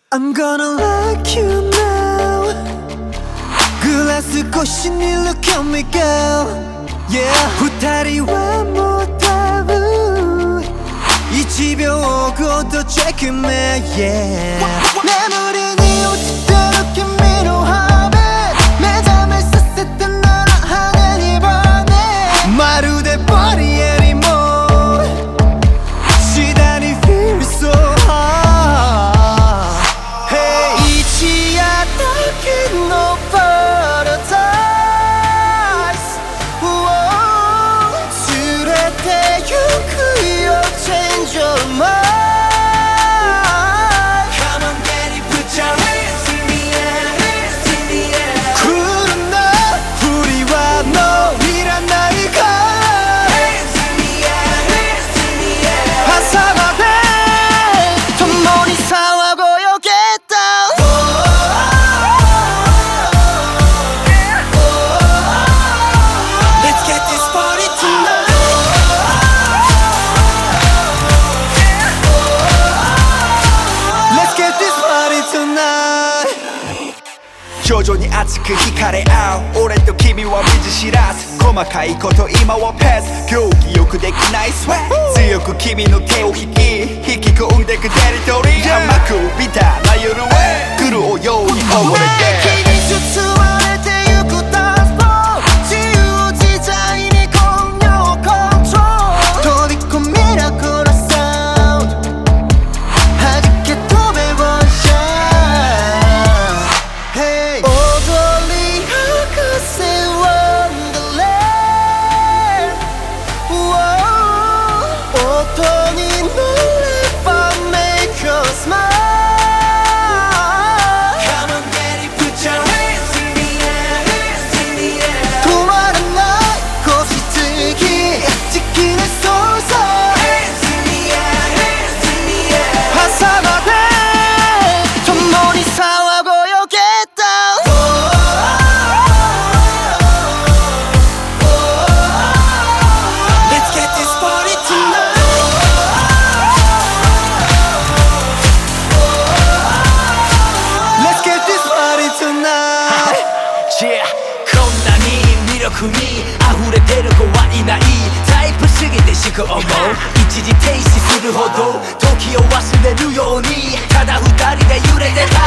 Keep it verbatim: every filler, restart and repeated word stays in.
I'm gonna like you now グラス越しに Look at me girl Yeah 二人はもう多分一秒ごと Check me Yeah 眠りに落ちてる君のハービー目覚めさせてなら羽にバネまるでバリエリもシダに Feel so hard Hey 一夜だけのパラダイス連れて行くよ Change your mind Come on daddy put your hands in the air Hands in the air クールな振りはもういらないから Hands in the air Hands in the air 朝まで共に騒ごよ Get down Let's get this party tonight Let's get this party tonight 徐々に熱く惹かれ合う俺と君は見ず知らず細かいこと今はペース行儀よくできないスウェッ強く君の手を引き引き込んでくテリトリー甘くビターな夜へ来るおように溺れて熱気に包まれてゆくダンスフロー自由自在に今夜をコントロール取り込みラクなサウンド弾け飛べワンシャン Hey 踊り明かせワンダーランド音に乗れば Make your smile Come on daddy put your hands in the air Hands in the air 止まらない腰つき時期にそうさ Hands in the air Hands in the air 朝まで共に騒ごよ Get down Let's get this party tonight Let's get this party tonight Yeah こんなに魅力に溢れてる子はいないタイプすぎてしく思う一時停止するほど時を忘れるようにただ二人で揺れてた